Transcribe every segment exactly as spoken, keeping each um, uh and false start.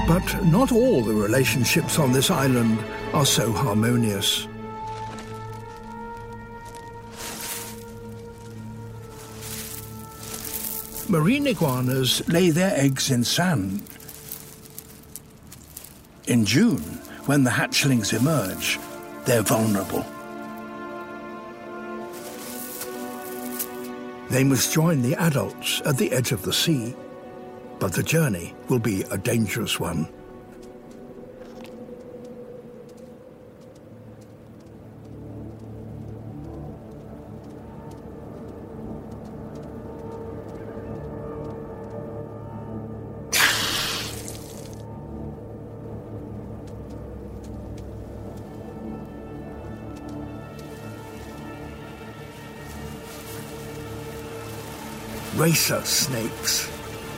But not all the relationships on this island are so harmonious. Marine iguanas lay their eggs in sand. In June, when the hatchlings emerge, they're vulnerable. They must join the adults at the edge of the sea, but the journey will be a dangerous one. Racer snakes.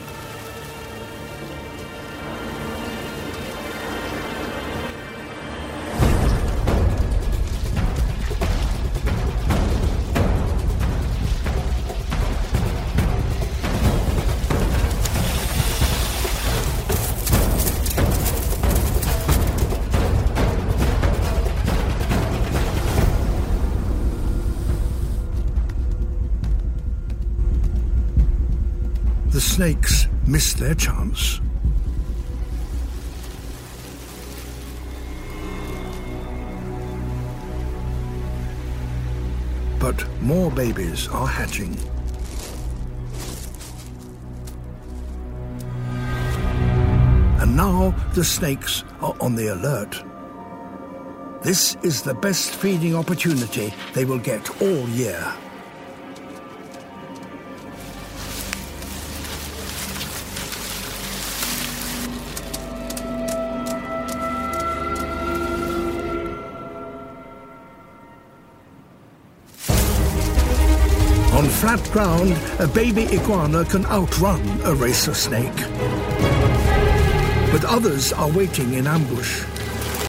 The snakes miss their chance. But more babies are hatching. And now the snakes are on the alert. This is the best feeding opportunity they will get all year. On flat ground, a baby iguana can outrun a racer snake. But others are waiting in ambush.